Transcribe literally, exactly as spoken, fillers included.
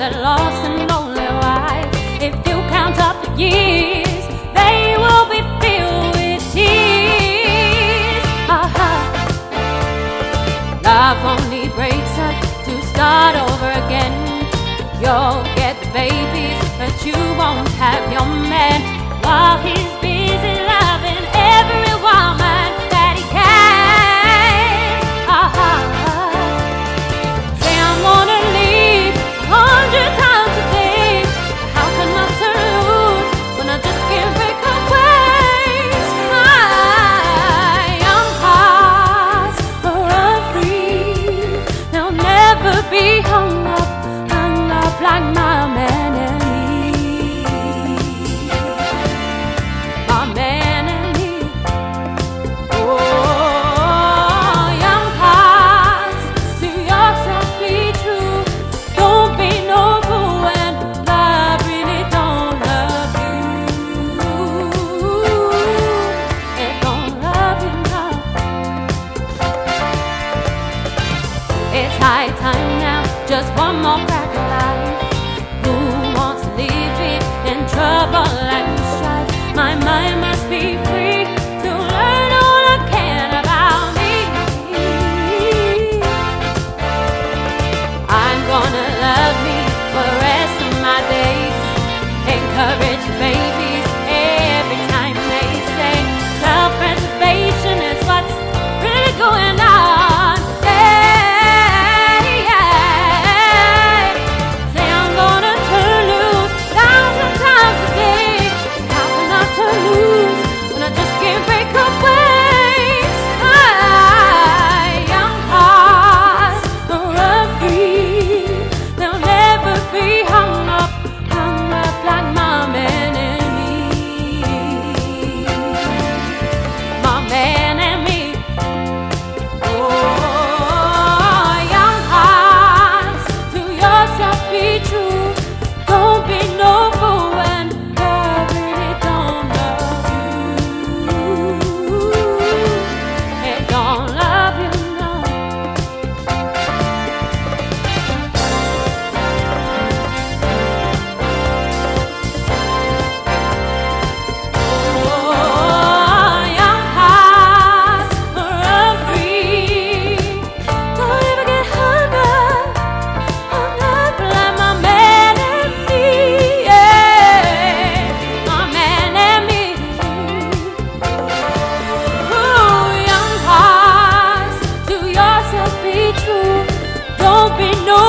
that lost and lonely wife. If you count up the years, they will be filled with tears. Uh-huh. Love only breaks up to start over again. You'll get the babies, but you won't have your man while he's busy loving every woman that he can. Uh-huh. Say I'm gonna leave a hundred times a day. How can I turn loose when I just can't break away? My young hearts are free. They'll never be hung up, hung up like my man and me. My man and me. Oh, young hearts, to yourself be true. Don't be no fool when love really don't love you. It don't love you now. It's high time now, just one more crack of life. Who wants to leave it in trouble and strife? My mind must be free to learn all I can about me. I'm gonna love me for the rest of my days. Encourage babies every time they say self-preservation is what's really going on. Hey, yeah. Say I'm gonna turn loose thousand times a day. How can I turn loose when I just can't break away? My young hearts are free. They'll never be hung up, hung up like my man and me. My man and me. Oh, young hearts, to yourself be true. Don't be no fool when love really don't love you. It don't love you, no. Oh, young hearts are free. Don't ever get hung up, hung up like my man and me. Yeah, my man and me. Ooh, young hearts, to yourself be true. Don't be no